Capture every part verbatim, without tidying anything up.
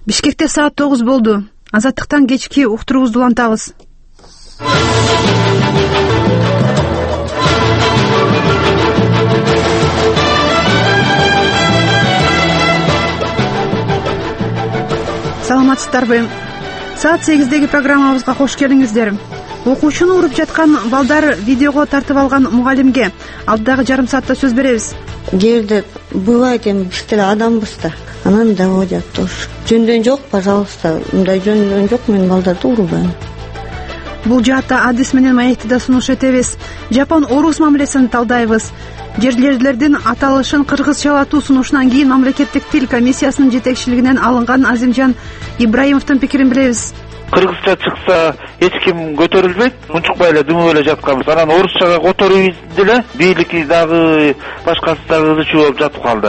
Бишкекте саат тогуз болду. Азаттыктан кечки уктуруубузду улантабыз. Саламатсыздарбы? Саат сегиздеги программабызга кош келиңиздер. Окуучуну уруп жаткан балдар видеого тартып алган мугалимге алдыдагы жарым саатта сөз беребиз. Жерде бывает, эми биз деле адамбыз да, анан доводят тоже. Жөндөн жок, пожалуйста, мындай жөндөн жок, мен балдарды урбайм. Бул жаатта адис менен маекти да сунуш этебиз. Жапон орус мамилесин талдайбыз. Жерлердин аталышын кыргызча алатуу сунушунан кийин мамлекеттик тил комиссиясынын жетекчилигинен алынган Азимжан Ибраимовдун пикирин билебиз. Кыргызча чыкса эч ким көтөрүлбөйт, унчукпай эле дүмүп эле жатканбыз. Анан орусчага которуйбуз деле, бийлики дагы башкасы дагы ызычуу болуп жатып калды.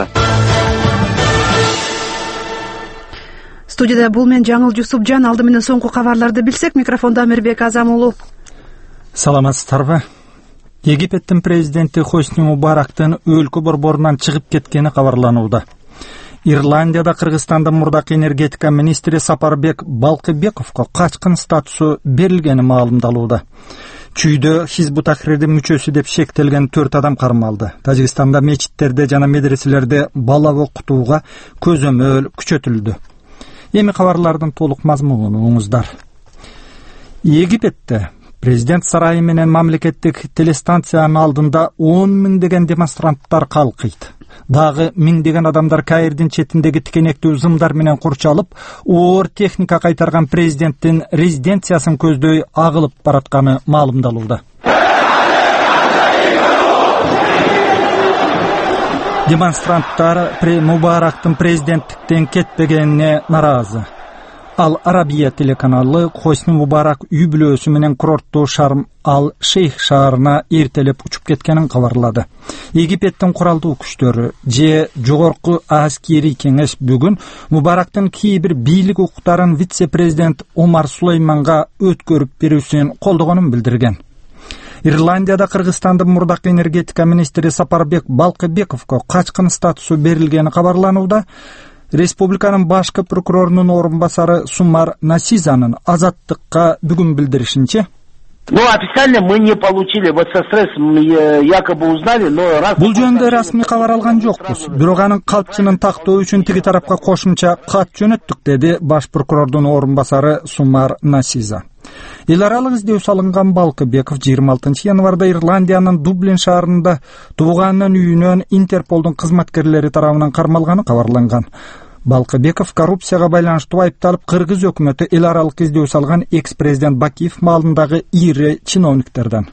Студияда бул мен Жаңыл Жусупжан. Алды менен соңку кабарларды билсек, микрофондо Амирбек Азам уулу. Саламатсыздарбы? Египеттин президенти Хосни Мубарактын өлкө борборунан чыгып кеткени кабарланууда. Ирландияда Кыргызстандын мурдакы энергетика министри Сапарбек Балкыбековго качкын статусу берилгени маалымдалууда. Чүйдө Хизбут Тахрирдин мүчөсү деп шектелген төрт адам кармалды. Тажикстанда мечиттерде жана медреселерде бала окутууга көзөмөл күчөтүлдү. Эми кабарлардын толук мазмунун уңуздар. Египетте президент сарайы менен мамлекеттик телестанциянын алдында он миңдеген демонстранттар калкыйт. Дагы миңдеген адамдар Каирдин четиндеги тикенектүү зымдар менен курчалып, оор техника кайтарган президенттин резиденциясын көздөй агылып баратканы маалымдалууда. Демонстранттар Мубарактын президенттиктен кетпегенине наразы. Ал Арабия телеканалы Хосни Мубарак үй бүлөсү менен курорттуу Шарм ал Шейх шаарына эртелеп учуп кеткенин кабарлады. Египеттин куралдуу күчтөрү же жогорку аскери кеңеш бүгүн Мубарактын кийбир бийлик укуктарын вице-президент Омар Сулейманга өткөрүп берүүсүн колдогонун билдирген. Ирландияда Кыргызстандын мурдакы энергетика министри Сапарбек Балкыбековго качкын статусу берилгени кабарланууда. Республиканын башкы прокурорунун орун басары Сумар Насизанын Азаттыкка бүгүн билдиришинче, Ну, официально мы не получили, вот со стрессом якобы узнали, но раз... Бул жөнүндө расмий кабар алган жокпуз. Бирок анын калпчынын тактоо үчүн тиги тарапка кошумча кат жөнөттүк, деди баш прокурордун орун басары Сумар Насиза. Эл аралык издөө салынган Балкыбеков жыйырма алтынчы январда Ирландиянын Дублин шаарында тууганынын үйүнөн Интерполдун кызматкерлери тарабынан кармалганы кабарланган. Балкыбеков коррупцияга байланыштуу айыпталып, Кыргыз өкмөтү эл аралык издөө салган экс-президент Бакиев маалындагы ири чиновниктерден.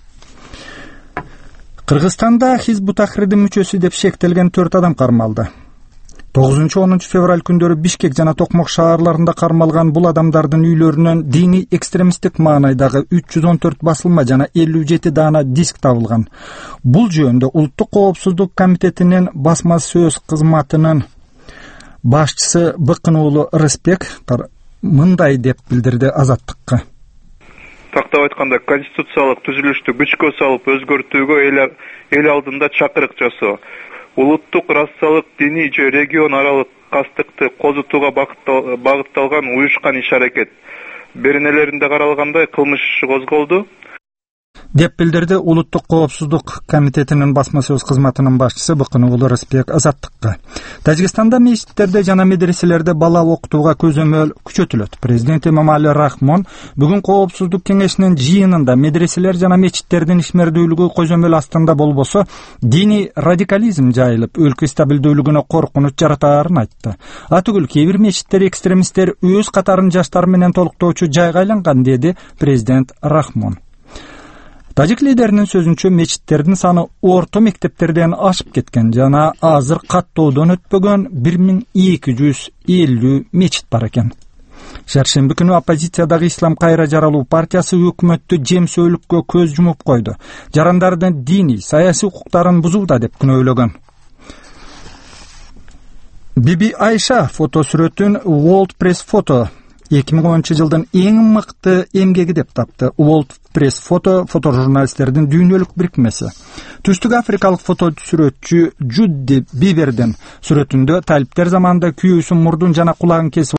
Кыргызстанда Хизбут Тахрирдин мүчөсү деп шектелген төрт адам кармалды. тогузунчу онунчу февраль күндөрү Бишкек жана Токмок шаарларында кармалган бул адамдардын үйлөрүнөн диний экстремисттик маанайдагы үч жүз он төрт басылма жана элүү жети даана диск табылган. Бул жөнүндө Улуттук коопсуздук комитетинин басма сөз кызматынын башчысы Быкын уулу Рыспек мындай деп билдирди Азаттыкка. Тактап айтканда, конституциялык түзүлүштү күчкө салып өзгөртүүгө эл алдында чакырык жасоо, улуттук, расалык, диний же регион аралык кастыкты козутууга багытталган уюшкан иш-аракет беренелеринде каралгандай кылмыш иши козголду деп билдирди Улуттук коопсуздук комитетинин басма сөз кызматынын башчысы Быкын уулу Рыспек Азаттыкка. Тажикстанда мечиттерде жана медреселерде бала окутууга көзөмөл күчөтүлөт. Президент Эмомали Рахмон бүгүн коопсуздук кеңешинин жыйынында медреселер жана мечиттердин ишмердүүлүгү көзөмөл астында болбосо, диний радикализм жайылып, өлкө стабилдүүлүгүнө коркунуч жаратаарын айтты. Атүгүл кээ бир мечиттер экстремисттер өз катарын жаштар менен толуктоочу жайга айланган, деди президент Рахмон. Тажик лидеринин сөзүнчө, мечиттердин саны орто мектептерден ашып кеткен жана азыр каттоодон өтпөгөн бир миң эки жүз элүү мечит бар экен. Шаршемби күнү оппозициядагы Ислам кайра жаралуу партиясы өкмөттү жемсөөлүккө көз жумуп койду. Жарандардын диний, саясий укуктарын бузууда деп күнөөлөгөн. Биби Айша фотосүрөтүн World Press Photo эки миң онунчу жылдын эң мыкты эмгеги деп тапты. World Press Photo фотожурналисттердин дүйнөлүк бирикмеси. Түштүк африкалык фотосүрөтчү Джудди Бибердин сүрөтүндө талиптер заманында күйөөсүн мурдун жана кулагын кесип